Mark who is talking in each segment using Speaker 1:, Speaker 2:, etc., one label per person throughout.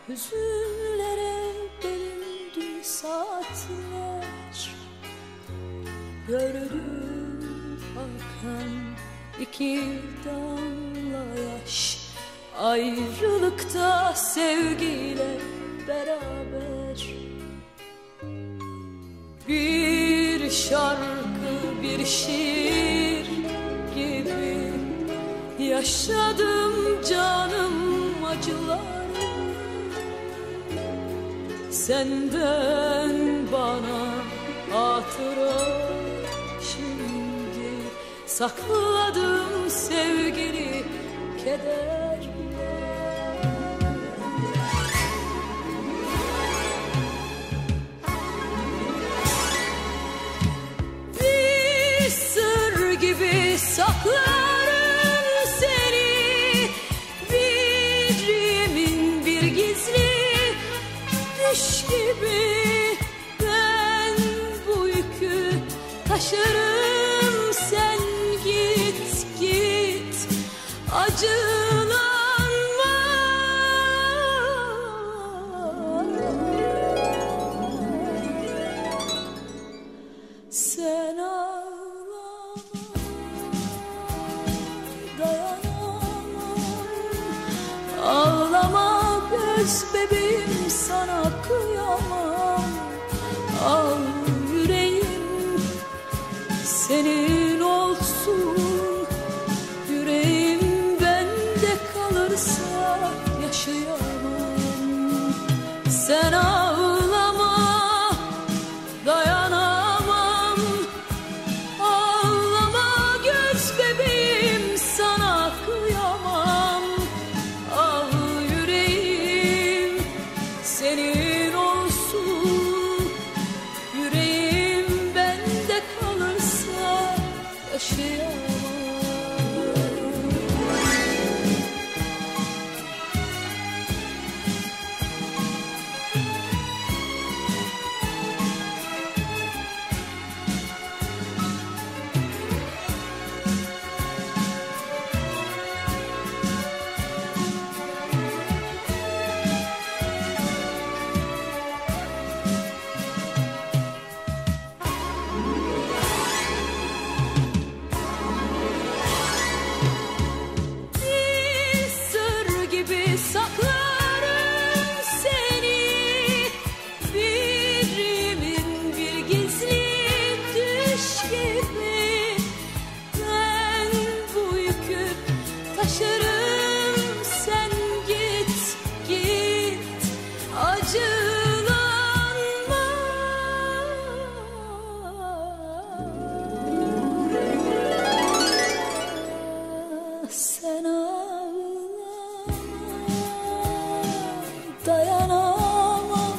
Speaker 1: Hüzünlere bölündü saatler. Gördüm akan iki damla yaş, ayrılıkta sevgiyle beraber. Bir şarkı, bir şiir gibi yaşadım canım acıları. Senden bana hatıra, şimdi sakladım sevgili kederle. Bir sır gibi saklarım seni, bir yemin, bir gizli düş gibi. Ben bu yükü taşırım, sen git git, acılanma. Sen ağlama, dayanamam. Ağlama göz bebeğim, sana kıyamam. Al yüreğim senin olsun, yüreğim bende kalırsa yaşayamam. Sen ağlama, dayanamam. Ağlama göz bebeğim, sana kıyamam. Al yüreğim senin olsun, yüreğim bende kalırsa yaşayamam. Saklarım seni, bir yemin, bir gizli düş gibi. Ben bu yükü taşırım, sen git git, acılanma. Sen dayanamam.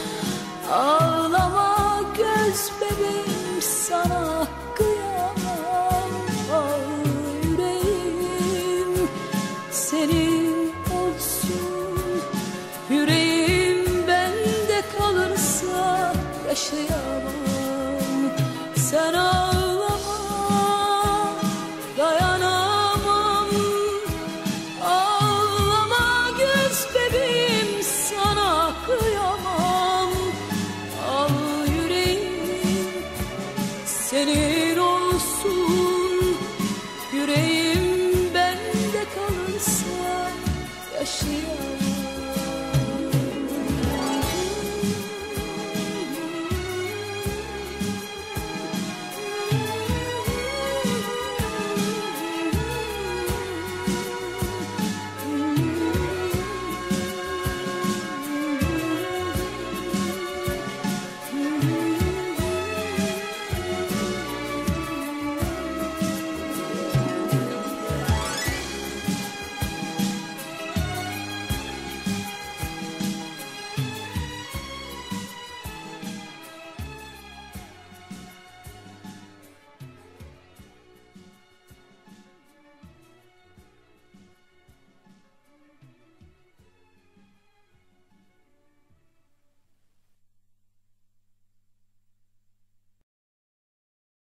Speaker 1: Ağlama göz bebeğim, sana kıyamam. Al yüreğim senin olsun, yüreğim bende kalırsa yaşayamam.